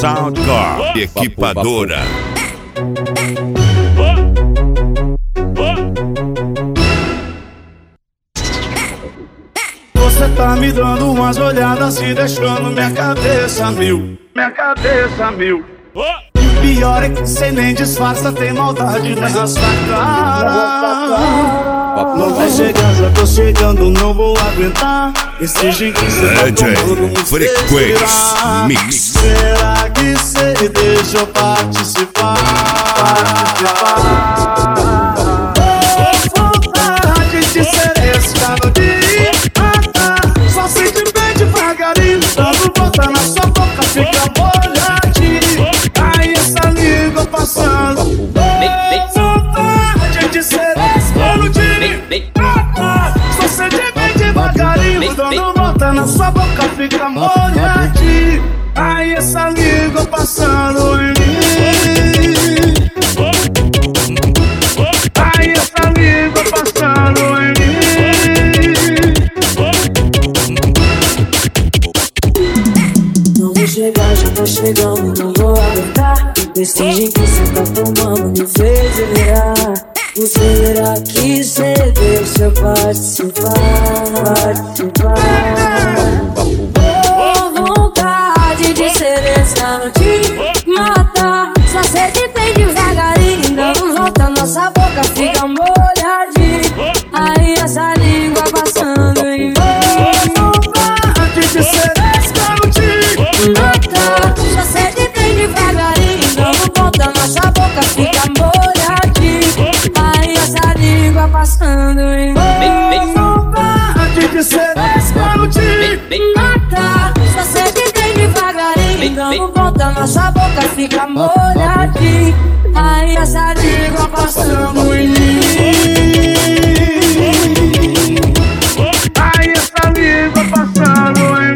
Soundcore Equipadora. Você tá me dando umas olhadas e deixando minha cabeça mil. Minha cabeça mil. O pior é que cê nem disfarça, tem maldade nessa sua cara. Não vai chegar, já tô chegando, não vou aguentar. Esse jeito que cê tá tomando no Frequência Mix. Será que cê deixa eu participar? Vontade de ser esse cara de matar. Só sente bem devagarinho, dando volta na sua boca, fica molhadinho. Aí essa língua passando. Vontade de ser esse cara de matar. Só sente bem devagarinho, dando volta na sua boca, fica molhadinho. Aí essa língua passando em mim. Aí essa língua passando em mim. Não vou chegar, já tô chegando, não vou aguentar. Desse jeito que cê tá tomando me fez virar. O será que cê deixa eu participar? Vontade de ser essa de matar. Só sede tem devagarinho, dando volta, nossa boca fica molhadinha. Aí essa língua passando em mim. Vontade de ser essa de Matar. Só sede tem devagarinho, dando volta, nossa boca fica molhadinha. Aí essa língua passando em mim. vontade de ser essa de Matar. Só sede tem devagarinho, dando volta, nossa boca fica molhadinha. Aí essa língua passando em mim. Aí essa língua passando em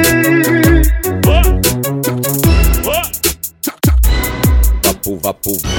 mim. Vapo.